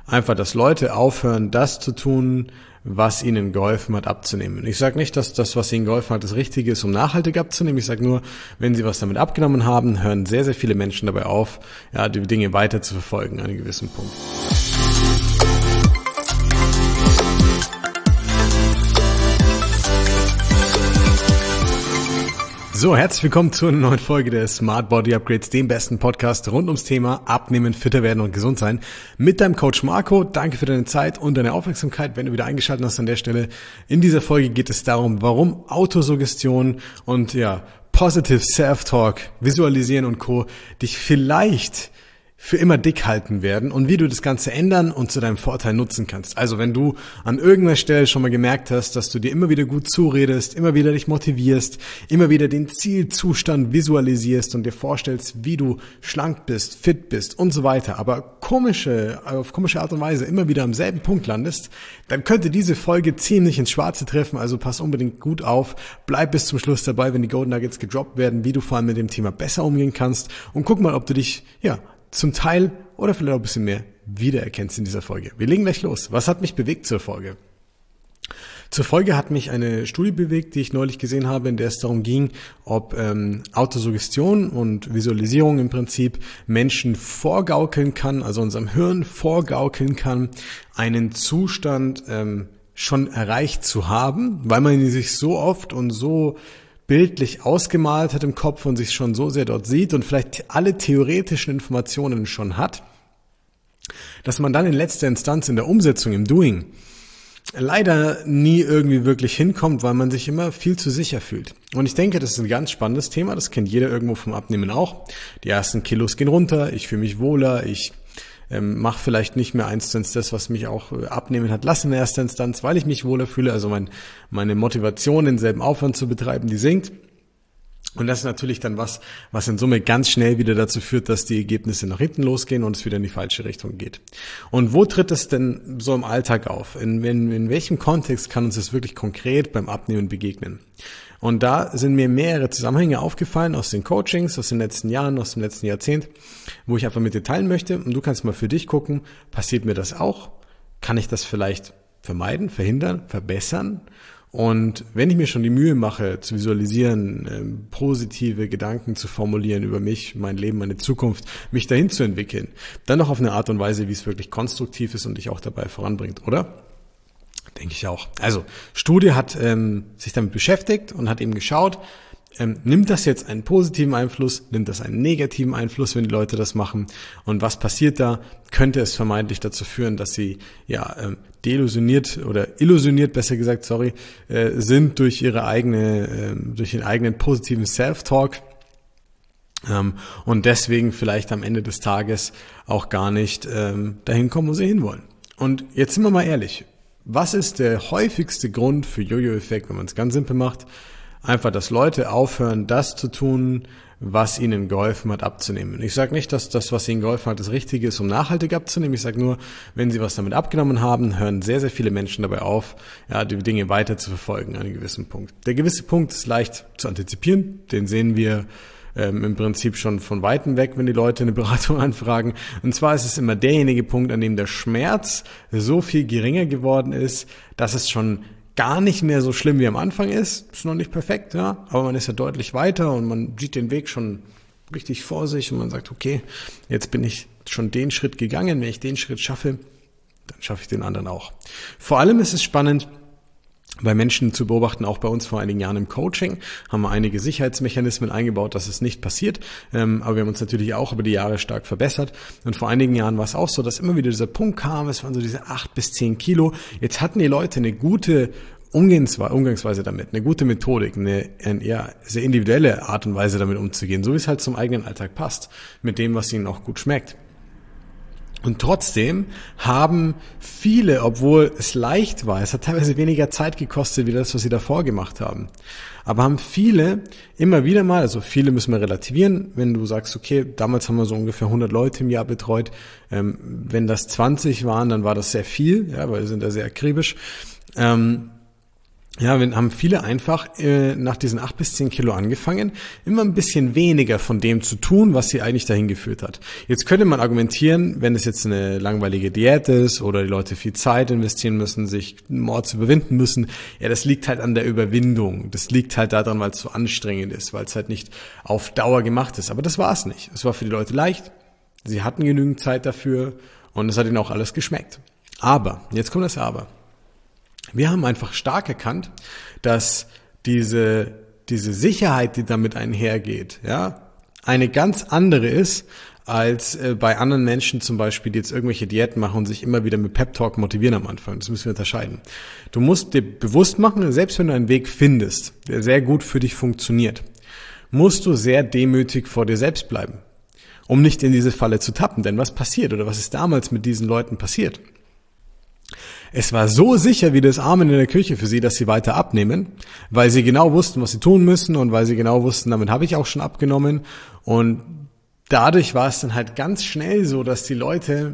Einfach, dass Leute aufhören, das zu tun, was ihnen geholfen hat, abzunehmen. Ich sage nicht, dass das, was ihnen geholfen hat, das Richtige ist, um nachhaltig abzunehmen. Ich sage nur, wenn sie was damit abgenommen haben, hören sehr, sehr viele Menschen dabei auf, ja, die Dinge weiter zu verfolgen an einem gewissen Punkt. So, herzlich willkommen zu einer neuen Folge des Smart Body Upgrades, dem besten Podcast rund ums Thema Abnehmen, fitter werden und gesund sein. Mit deinem Coach Marco. Danke für deine Zeit und deine Aufmerksamkeit, wenn du wieder eingeschaltet hast an der Stelle. In dieser Folge geht es darum, warum Autosuggestion und Positive Self-Talk, Visualisieren und Co. dich vielleicht für immer dick halten werden und wie du das Ganze ändern und zu deinem Vorteil nutzen kannst. Also wenn du an irgendeiner Stelle schon mal gemerkt hast, dass du dir immer wieder gut zuredest, immer wieder dich motivierst, immer wieder den Zielzustand visualisierst und dir vorstellst, wie du schlank bist, fit bist und so weiter, aber auf komische Art und Weise immer wieder am selben Punkt landest, dann könnte diese Folge ziemlich ins Schwarze treffen, also pass unbedingt gut auf, bleib bis zum Schluss dabei, wenn die Golden Nuggets gedroppt werden, wie du vor allem mit dem Thema besser umgehen kannst und guck mal, ob du dich, zum Teil oder vielleicht auch ein bisschen mehr wiedererkennst in dieser Folge. Wir legen gleich los. Was hat mich bewegt zur Folge? Zur Folge hat mich eine Studie bewegt, die ich neulich gesehen habe, in der es darum ging, ob Autosuggestion und Visualisierung im Prinzip Menschen vorgaukeln kann, also unserem Hirn vorgaukeln kann, einen Zustand schon erreicht zu haben, weil man ihn sich so oft und so bildlich ausgemalt hat im Kopf und sich schon so sehr dort sieht und vielleicht alle theoretischen Informationen schon hat, dass man dann in letzter Instanz in der Umsetzung, im Doing, leider nie irgendwie wirklich hinkommt, weil man sich immer viel zu sicher fühlt. Und ich denke, das ist ein ganz spannendes Thema, das kennt jeder irgendwo vom Abnehmen auch. Die ersten Kilos gehen runter, ich fühle mich wohler, ich mache vielleicht nicht mehr 1:1 das, was mich auch abnehmen hat lassen in erster Instanz, weil ich mich wohler fühle, also meine Motivation, denselben Aufwand zu betreiben, die sinkt. Und das ist natürlich dann was in Summe ganz schnell wieder dazu führt, dass die Ergebnisse nach hinten losgehen und es wieder in die falsche Richtung geht. Und wo tritt es denn so im Alltag auf? In welchem Kontext kann uns das wirklich konkret beim Abnehmen begegnen? Und da sind mir mehrere Zusammenhänge aufgefallen aus den Coachings, aus den letzten Jahren, aus dem letzten Jahrzehnt, wo ich einfach mit dir teilen möchte. Und du kannst mal für dich gucken, passiert mir das auch? Kann ich das vielleicht vermeiden, verhindern, verbessern? Und wenn ich mir schon die Mühe mache, zu visualisieren, positive Gedanken zu formulieren über mich, mein Leben, meine Zukunft, mich dahin zu entwickeln, dann doch auf eine Art und Weise, wie es wirklich konstruktiv ist und dich auch dabei voranbringt, oder? Denke ich auch. Also, Studie hat sich damit beschäftigt und hat eben geschaut, nimmt das jetzt einen positiven Einfluss, nimmt das einen negativen Einfluss, wenn die Leute das machen und was passiert da? Könnte es vermeintlich dazu führen, dass sie deillusioniert oder illusioniert, besser gesagt, sind durch den eigenen positiven Self-Talk und deswegen vielleicht am Ende des Tages auch gar nicht dahin kommen, wo sie hinwollen. Und jetzt sind wir mal ehrlich. Was ist der häufigste Grund für Jojo-Effekt, wenn man es ganz simpel macht? Einfach, dass Leute aufhören, das zu tun, was ihnen geholfen hat, abzunehmen. Ich sage nicht, dass das, was ihnen geholfen hat, das Richtige ist, um nachhaltig abzunehmen. Ich sage nur, wenn sie was damit abgenommen haben, hören sehr, sehr viele Menschen dabei auf, die Dinge weiter zu verfolgen an einem gewissen Punkt. Der gewisse Punkt ist leicht zu antizipieren. Den sehen wir im Prinzip schon von Weitem weg, wenn die Leute eine Beratung anfragen. Und zwar ist es immer derjenige Punkt, an dem der Schmerz so viel geringer geworden ist, dass es schon gar nicht mehr so schlimm wie am Anfang ist. Ist noch nicht perfekt, aber man ist ja deutlich weiter und man sieht den Weg schon richtig vor sich und man sagt, okay, jetzt bin ich schon den Schritt gegangen. Wenn ich den Schritt schaffe, dann schaffe ich den anderen auch. Vor allem ist es spannend, bei Menschen zu beobachten, auch bei uns vor einigen Jahren im Coaching, haben wir einige Sicherheitsmechanismen eingebaut, dass es nicht passiert, aber wir haben uns natürlich auch über die Jahre stark verbessert und vor einigen Jahren war es auch so, dass immer wieder dieser Punkt kam, es waren so diese 8 bis 10 Kilo, jetzt hatten die Leute eine gute Umgangsweise damit, eine gute Methodik, eine sehr individuelle Art und Weise damit umzugehen, so wie es halt zum eigenen Alltag passt, mit dem, was ihnen auch gut schmeckt. Und trotzdem haben viele, obwohl es leicht war, es hat teilweise weniger Zeit gekostet, wie das, was sie davor gemacht haben, aber haben viele immer wieder mal, also viele müssen wir relativieren, wenn du sagst, okay, damals haben wir so ungefähr 100 Leute im Jahr betreut, wenn das 20 waren, dann war das sehr viel, weil wir sind da sehr akribisch, Ja, wir haben viele einfach nach diesen 8 bis 10 Kilo angefangen, immer ein bisschen weniger von dem zu tun, was sie eigentlich dahin geführt hat. Jetzt könnte man argumentieren, wenn es jetzt eine langweilige Diät ist oder die Leute viel Zeit investieren müssen, sich Mords überwinden müssen, ja, das liegt halt an der Überwindung. Das liegt halt daran, weil es so anstrengend ist, weil es halt nicht auf Dauer gemacht ist. Aber das war es nicht. Es war für die Leute leicht, sie hatten genügend Zeit dafür und es hat ihnen auch alles geschmeckt. Aber, jetzt kommt das Aber. Wir haben einfach stark erkannt, dass diese Sicherheit, die damit einhergeht, ja, eine ganz andere ist als bei anderen Menschen zum Beispiel, die jetzt irgendwelche Diäten machen und sich immer wieder mit Pep-Talk motivieren am Anfang. Das müssen wir unterscheiden. Du musst dir bewusst machen, selbst wenn du einen Weg findest, der sehr gut für dich funktioniert, musst du sehr demütig vor dir selbst bleiben, um nicht in diese Falle zu tappen. Denn was passiert oder was ist damals mit diesen Leuten passiert? Es war so sicher wie das Amen in der Küche für sie, dass sie weiter abnehmen, weil sie genau wussten, was sie tun müssen und weil sie genau wussten, damit habe ich auch schon abgenommen. Und dadurch war es dann halt ganz schnell so, dass die Leute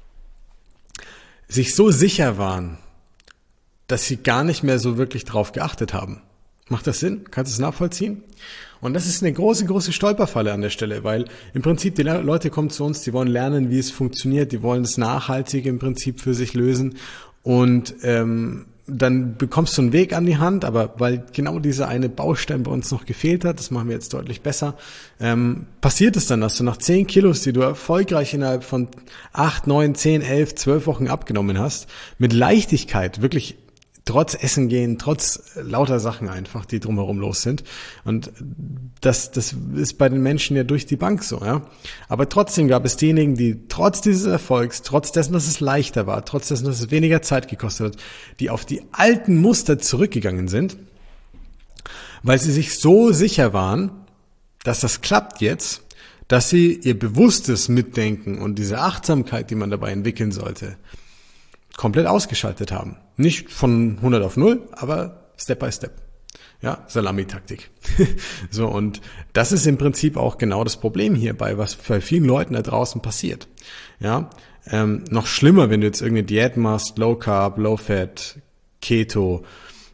sich so sicher waren, dass sie gar nicht mehr so wirklich drauf geachtet haben. Macht das Sinn? Kannst du es nachvollziehen? Und das ist eine große, große Stolperfalle an der Stelle, weil im Prinzip die Leute kommen zu uns, die wollen lernen, wie es funktioniert, die wollen es nachhaltig im Prinzip für sich lösen. Und dann bekommst du einen Weg an die Hand, aber weil genau dieser eine Baustein bei uns noch gefehlt hat, das machen wir jetzt deutlich besser, passiert es dann, dass du nach 10 Kilos, die du erfolgreich innerhalb von 8, 9, 10, 11, 12 Wochen abgenommen hast, mit Leichtigkeit, wirklich trotz Essen gehen, trotz lauter Sachen einfach, die drumherum los sind. Und das ist bei den Menschen ja durch die Bank so, ja. Aber trotzdem gab es diejenigen, die trotz dieses Erfolgs, trotz dessen, dass es leichter war, trotz dessen, dass es weniger Zeit gekostet hat, die auf die alten Muster zurückgegangen sind, weil sie sich so sicher waren, dass das klappt jetzt, dass sie ihr bewusstes Mitdenken und diese Achtsamkeit, die man dabei entwickeln sollte, komplett ausgeschaltet haben. Nicht von 100 auf 0, aber Step by Step. Ja, Salami-Taktik. So, und das ist im Prinzip auch genau das Problem hierbei, was bei vielen Leuten da draußen passiert. Ja, noch schlimmer, wenn du jetzt irgendeine Diät machst, Low Carb, Low Fat, Keto,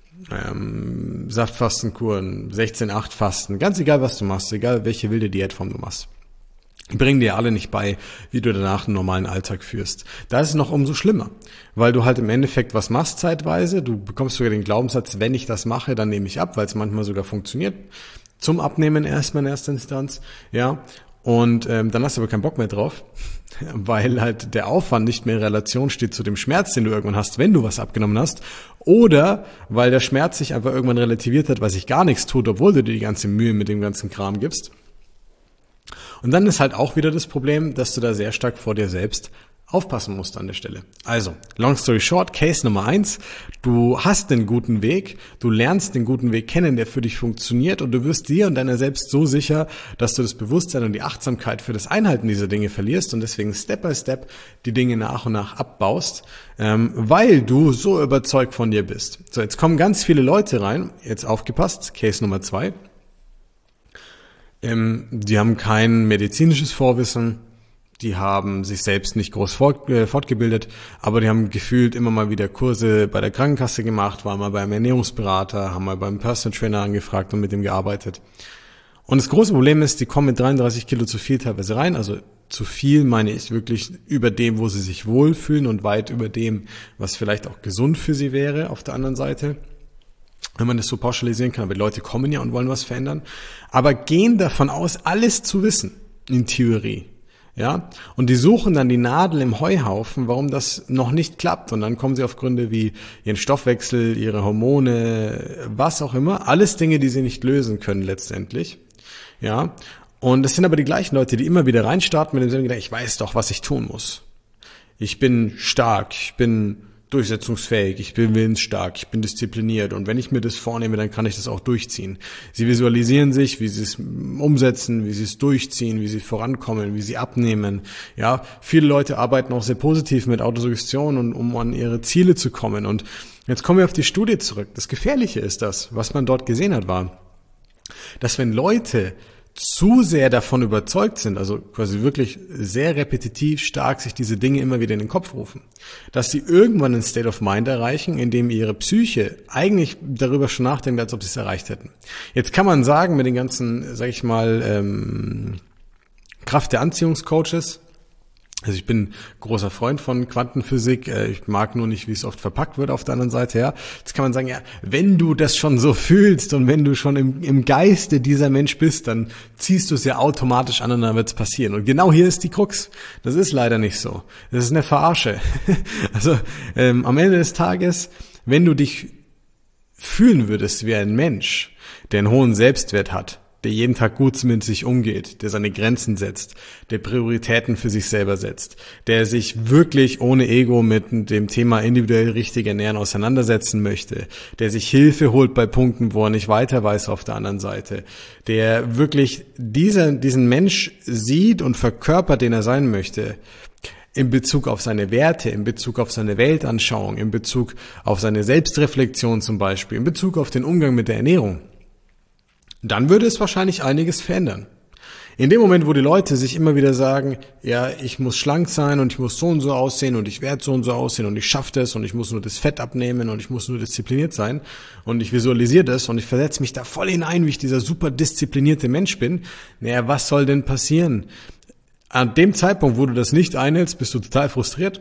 Saftfastenkuren, 16-8 Fasten, ganz egal was du machst, egal welche wilde Diätform du machst. Die bringen dir alle nicht bei, wie du danach einen normalen Alltag führst. Da ist es noch umso schlimmer, weil du halt im Endeffekt was machst zeitweise. Du bekommst sogar den Glaubenssatz, wenn ich das mache, dann nehme ich ab, weil es manchmal sogar funktioniert. Zum Abnehmen erstmal in erster Instanz, ja. Und dann hast du aber keinen Bock mehr drauf, weil halt der Aufwand nicht mehr in Relation steht zu dem Schmerz, den du irgendwann hast, wenn du was abgenommen hast. Oder weil der Schmerz sich einfach irgendwann relativiert hat, weil sich gar nichts tut, obwohl du dir die ganze Mühe mit dem ganzen Kram gibst. Und dann ist halt auch wieder das Problem, dass du da sehr stark vor dir selbst aufpassen musst an der Stelle. Also, long story short, Case Nummer 1, du hast den guten Weg, du lernst den guten Weg kennen, der für dich funktioniert und du wirst dir und deiner selbst so sicher, dass du das Bewusstsein und die Achtsamkeit für das Einhalten dieser Dinge verlierst und deswegen Step by Step die Dinge nach und nach abbaust, weil du so überzeugt von dir bist. So, jetzt kommen ganz viele Leute rein, jetzt aufgepasst, Case Nummer 2. Die haben kein medizinisches Vorwissen, die haben sich selbst nicht groß fortgebildet, aber die haben gefühlt immer mal wieder Kurse bei der Krankenkasse gemacht, waren mal beim Ernährungsberater, haben mal beim Personal Trainer angefragt und mit dem gearbeitet. Und das große Problem ist, die kommen mit 33 Kilo zu viel teilweise rein, also zu viel meine ich wirklich über dem, wo sie sich wohlfühlen und weit über dem, was vielleicht auch gesund für sie wäre auf der anderen Seite. Wenn man das so pauschalisieren kann, aber die Leute kommen ja und wollen was verändern, aber gehen davon aus, alles zu wissen, in Theorie, ja, und die suchen dann die Nadel im Heuhaufen, warum das noch nicht klappt, und dann kommen sie auf Gründe wie ihren Stoffwechsel, ihre Hormone, was auch immer, alles Dinge, die sie nicht lösen können letztendlich, ja, und das sind aber die gleichen Leute, die immer wieder reinstarten mit dem Gedanken, ich weiß doch, was ich tun muss, ich bin stark, ich bin durchsetzungsfähig, ich bin willensstark, ich bin diszipliniert und wenn ich mir das vornehme, dann kann ich das auch durchziehen. Sie visualisieren sich, wie sie es umsetzen, wie sie es durchziehen, wie sie vorankommen, wie sie abnehmen. Ja, viele Leute arbeiten auch sehr positiv mit Autosuggestion und um an ihre Ziele zu kommen. Und jetzt kommen wir auf die Studie zurück. Das Gefährliche ist das, was man dort gesehen hat, war, dass wenn Leute zu sehr davon überzeugt sind, also quasi wirklich sehr repetitiv stark sich diese Dinge immer wieder in den Kopf rufen, dass sie irgendwann ein State of Mind erreichen, in dem ihre Psyche eigentlich darüber schon nachdenkt, als ob sie es erreicht hätten. Jetzt kann man sagen, mit den ganzen, sag ich mal, Kraft der Anziehungscoaches, also ich bin großer Freund von Quantenphysik, ich mag nur nicht, wie es oft verpackt wird auf der anderen Seite, ja. Jetzt kann man sagen, ja, wenn du das schon so fühlst und wenn du schon im Geiste dieser Mensch bist, dann ziehst du es ja automatisch an und dann wird es passieren. Und genau hier ist die Krux. Das ist leider nicht so. Das ist eine Verarsche. Also am Ende des Tages, wenn du dich fühlen würdest wie ein Mensch, der einen hohen Selbstwert hat, der jeden Tag gut mit sich umgeht, der seine Grenzen setzt, der Prioritäten für sich selber setzt, der sich wirklich ohne Ego mit dem Thema individuell richtig ernähren auseinandersetzen möchte, der sich Hilfe holt bei Punkten, wo er nicht weiter weiß auf der anderen Seite, der wirklich diesen Mensch sieht und verkörpert, den er sein möchte, in Bezug auf seine Werte, in Bezug auf seine Weltanschauung, in Bezug auf seine Selbstreflexion zum Beispiel, in Bezug auf den Umgang mit der Ernährung, dann würde es wahrscheinlich einiges verändern. In dem Moment, wo die Leute sich immer wieder sagen, ja, ich muss schlank sein und ich muss so und so aussehen und ich werde so und so aussehen und ich schaffe das und ich muss nur das Fett abnehmen und ich muss nur diszipliniert sein und ich visualisiere das und ich versetze mich da voll hinein, wie ich dieser super disziplinierte Mensch bin, naja, was soll denn passieren? An dem Zeitpunkt, wo du das nicht einhältst, bist du total frustriert.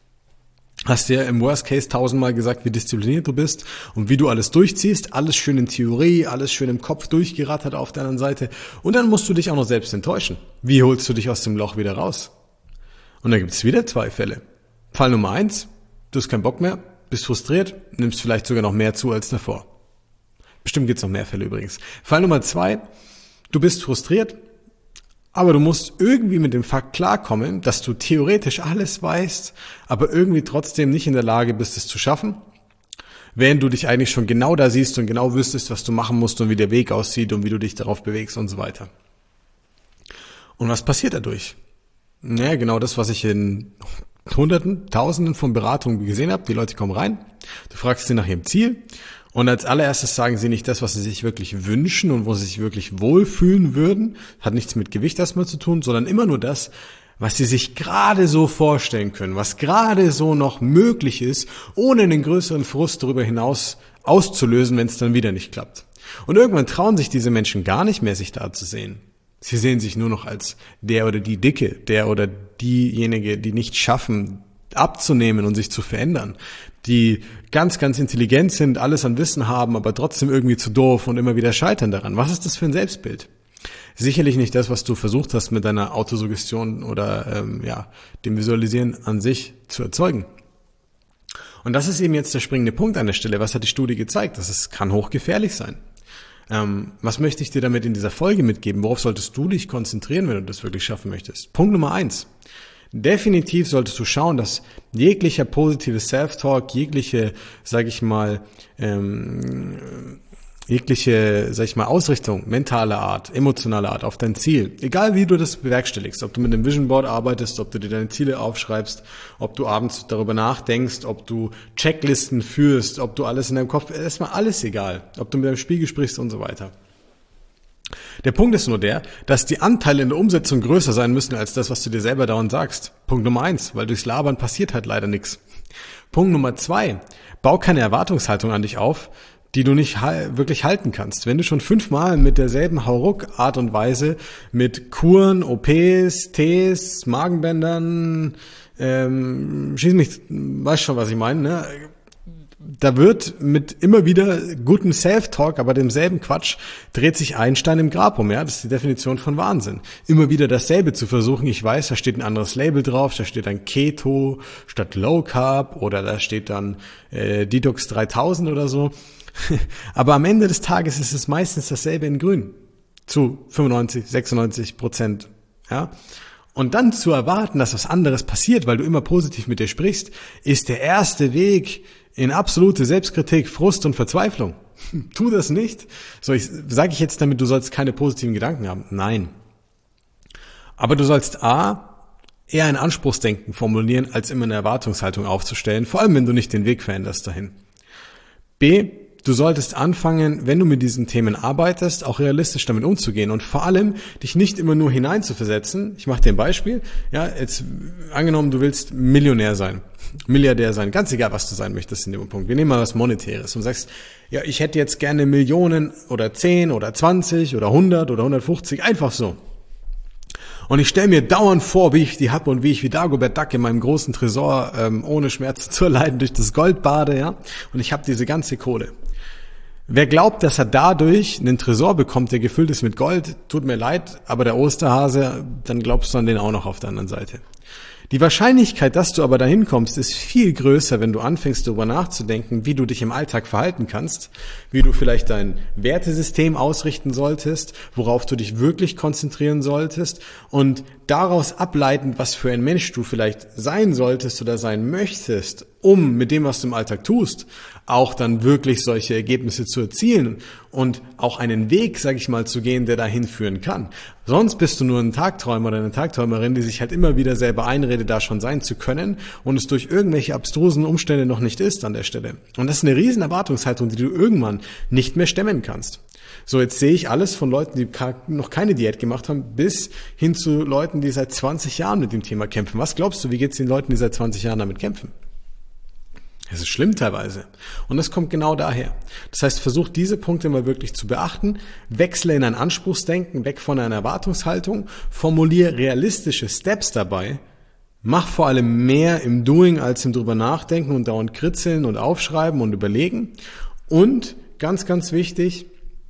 Hast dir im Worst Case 1000-mal gesagt, wie diszipliniert du bist und wie du alles durchziehst, alles schön in Theorie, alles schön im Kopf durchgerattert auf der anderen Seite und dann musst du dich auch noch selbst enttäuschen. Wie holst du dich aus dem Loch wieder raus? Und dann gibt es wieder zwei Fälle. Fall Nummer 1, du hast keinen Bock mehr, bist frustriert, nimmst vielleicht sogar noch mehr zu als davor. Bestimmt gibt es noch mehr Fälle übrigens. Fall Nummer 2, du bist frustriert, aber du musst irgendwie mit dem Fakt klarkommen, dass du theoretisch alles weißt, aber irgendwie trotzdem nicht in der Lage bist, es zu schaffen, während du dich eigentlich schon genau da siehst und genau wüsstest, was du machen musst und wie der Weg aussieht und wie du dich darauf bewegst und so weiter. Und was passiert dadurch? Naja, genau das, was ich in Hunderten, Tausenden von Beratungen gesehen habe. Die Leute kommen rein, du fragst sie nach ihrem Ziel und als allererstes sagen sie nicht das, was sie sich wirklich wünschen und wo sie sich wirklich wohlfühlen würden. Hat nichts mit Gewicht erstmal zu tun, sondern immer nur das, was sie sich gerade so vorstellen können, was gerade so noch möglich ist, ohne einen größeren Frust darüber hinaus auszulösen, wenn es dann wieder nicht klappt. Und irgendwann trauen sich diese Menschen gar nicht mehr, sich da zu sehen. Sie sehen sich nur noch als der oder die Dicke, der oder diejenige, die nicht schaffen, abzunehmen und sich zu verändern, die ganz, ganz intelligent sind, alles an Wissen haben, aber trotzdem irgendwie zu doof und immer wieder scheitern daran. Was ist das für ein Selbstbild? Sicherlich nicht das, was du versucht hast, mit deiner Autosuggestion oder dem Visualisieren an sich zu erzeugen. Und das ist eben jetzt der springende Punkt an der Stelle. Was hat die Studie gezeigt? Das kann hochgefährlich sein. Was möchte ich dir damit in dieser Folge mitgeben? Worauf solltest du dich konzentrieren, wenn du das wirklich schaffen möchtest? Punkt Nummer 1. Definitiv solltest du schauen, dass jeglicher positive Self-Talk, jegliche Ausrichtung, mentale Art, emotionale Art auf dein Ziel, egal wie du das bewerkstelligst, ob du mit einem Vision Board arbeitest, ob du dir deine Ziele aufschreibst, ob du abends darüber nachdenkst, ob du Checklisten führst, ob du alles in deinem Kopf, erstmal alles egal, ob du mit deinem Spiegel sprichst und so weiter. Der Punkt ist nur der, dass die Anteile in der Umsetzung größer sein müssen als das, was du dir selber dauernd sagst. Punkt Nummer 1, weil durchs Labern passiert halt leider nichts. Punkt Nummer 2, bau keine Erwartungshaltung an dich auf, die du nicht wirklich halten kannst. Wenn du schon 5-mal mit derselben Hauruck-Art und Weise mit Kuren, OPs, Tees, Magenbändern, schieß mich, weißt schon, was ich meine, ne? Da wird mit immer wieder gutem Self-Talk, aber demselben Quatsch, dreht sich ein Stein im Grab um, ja. Das ist die Definition von Wahnsinn. Immer wieder dasselbe zu versuchen. Ich weiß, da steht ein anderes Label drauf, da steht dann Keto statt Low Carb oder da steht dann Detox 3000 oder so. Aber am Ende des Tages ist es meistens dasselbe in Grün. Zu 95-96%, ja. Und dann zu erwarten, dass was anderes passiert, weil du immer positiv mit dir sprichst, ist der erste Weg in absolute Selbstkritik, Frust und Verzweiflung. Tu das nicht. Sage ich jetzt damit, du sollst keine positiven Gedanken haben? Nein. Aber du sollst eher ein Anspruchsdenken formulieren, als immer eine Erwartungshaltung aufzustellen, vor allem wenn du nicht den Weg veränderst dahin. B, du solltest anfangen, wenn du mit diesen Themen arbeitest, auch realistisch damit umzugehen und vor allem dich nicht immer nur hineinzuversetzen. Ich mache dir ein Beispiel. Ja, jetzt angenommen, du willst Millionär sein, Milliardär sein, ganz egal, was du sein möchtest in dem Punkt. Wir nehmen mal was Monetäres und sagst, ja, ich hätte jetzt gerne Millionen oder 10 oder 20 oder 100 oder 150, einfach so. Und ich stelle mir dauernd vor, wie ich die habe und wie ich wie Dagobert Duck in meinem großen Tresor ohne Schmerzen zu erleiden durch das Gold bade, ja. Und ich habe diese ganze Kohle. Wer glaubt, dass er dadurch einen Tresor bekommt, der gefüllt ist mit Gold, tut mir leid, aber der Osterhase, dann glaubst du an den auch noch auf der anderen Seite. Die Wahrscheinlichkeit, dass du aber dahin kommst, ist viel größer, wenn du anfängst, darüber nachzudenken, wie du dich im Alltag verhalten kannst, wie du vielleicht dein Wertesystem ausrichten solltest, worauf du dich wirklich konzentrieren solltest und daraus ableitend, was für ein Mensch du vielleicht sein solltest oder sein möchtest, um mit dem, was du im Alltag tust, auch dann wirklich solche Ergebnisse zu erzielen und auch einen Weg, sag ich mal, zu gehen, der dahin führen kann. Sonst bist du nur ein Tagträumer oder eine Tagträumerin, die sich halt immer wieder selber einredet, da schon sein zu können und es durch irgendwelche abstrusen Umstände noch nicht ist an der Stelle. Und das ist eine riesen Erwartungshaltung, die du irgendwann nicht mehr stemmen kannst. So, jetzt sehe ich alles von Leuten, die noch keine Diät gemacht haben, bis hin zu Leuten, die seit 20 Jahren mit dem Thema kämpfen. Was glaubst du, wie geht es den Leuten, die seit 20 Jahren damit kämpfen? Es ist schlimm teilweise. Und das kommt genau daher. Das heißt, versuch diese Punkte mal wirklich zu beachten, wechsle in ein Anspruchsdenken, weg von einer Erwartungshaltung, formuliere realistische Steps dabei, mach vor allem mehr im Doing als im drüber nachdenken und dauernd kritzeln und aufschreiben und überlegen. Und ganz, ganz wichtig,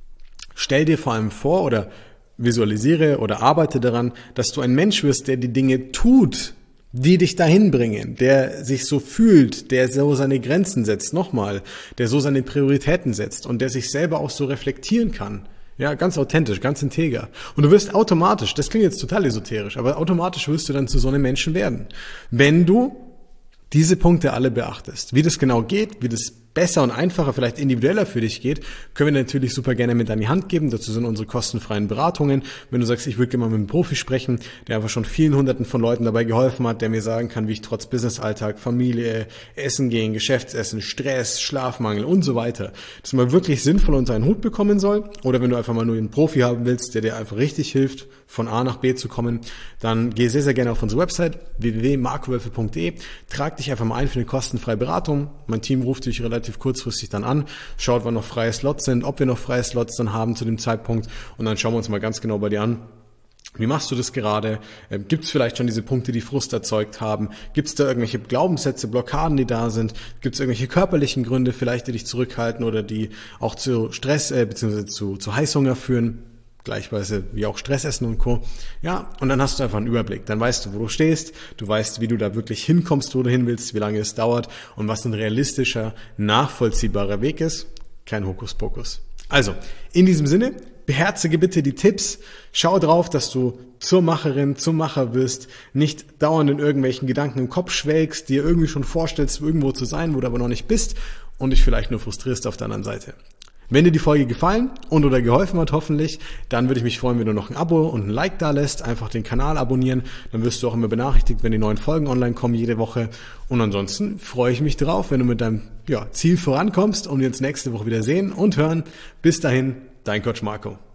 stell dir vor allem vor oder visualisiere oder arbeite daran, dass du ein Mensch wirst, der die Dinge tut, die dich dahin bringen, der sich so fühlt, der so seine Grenzen setzt, nochmal, der so seine Prioritäten setzt und der sich selber auch so reflektieren kann. Ja, ganz authentisch, ganz integer. Und du wirst automatisch, das klingt jetzt total esoterisch, aber automatisch wirst du dann zu so einem Menschen werden, wenn du diese Punkte alle beachtest. Wie das genau geht, wie das besser und einfacher, vielleicht individueller für dich geht, können wir natürlich super gerne mit an die Hand geben. Dazu sind unsere kostenfreien Beratungen. Wenn du sagst, ich würde gerne mal mit einem Profi sprechen, der einfach schon vielen Hunderten von Leuten dabei geholfen hat, der mir sagen kann, wie ich trotz Businessalltag, Familie, Essen gehen, Geschäftsessen, Stress, Schlafmangel und so weiter, das mal wirklich sinnvoll unter einen Hut bekommen soll. Oder wenn du einfach mal nur einen Profi haben willst, der dir einfach richtig hilft, von A nach B zu kommen, dann geh sehr, sehr gerne auf unsere Website www.markowölfe.de, trag dich einfach mal ein für eine kostenfreie Beratung. Mein Team ruft dich relativ kurzfristig dann an, schaut, wann noch freie Slots sind, ob wir noch freie Slots dann haben zu dem Zeitpunkt und dann schauen wir uns mal ganz genau bei dir an. Wie machst du das gerade? Gibt es vielleicht schon diese Punkte, die Frust erzeugt haben? Gibt es da irgendwelche Glaubenssätze, Blockaden, die da sind? Gibt es irgendwelche körperlichen Gründe vielleicht, die dich zurückhalten oder die auch zu Stress bzw. zu Heißhunger führen? Gleichweise wie auch Stressessen und Co. Ja, und dann hast du einfach einen Überblick. Dann weißt du, wo du stehst, du weißt, wie du da wirklich hinkommst, wo du hin willst, wie lange es dauert und was ein realistischer, nachvollziehbarer Weg ist. Kein Hokuspokus. Also, in diesem Sinne, beherzige bitte die Tipps. Schau drauf, dass du zur Macherin, zum Macher wirst, nicht dauernd in irgendwelchen Gedanken im Kopf schwelgst, dir irgendwie schon vorstellst, irgendwo zu sein, wo du aber noch nicht bist und dich vielleicht nur frustrierst auf der anderen Seite. Wenn dir die Folge gefallen und oder geholfen hat, hoffentlich, dann würde ich mich freuen, wenn du noch ein Abo und ein Like da lässt. Einfach den Kanal abonnieren, dann wirst du auch immer benachrichtigt, wenn die neuen Folgen online kommen jede Woche. Und ansonsten freue ich mich drauf, wenn du mit deinem Ziel vorankommst und wir uns nächste Woche wieder sehen und hören. Bis dahin, dein Coach Marco.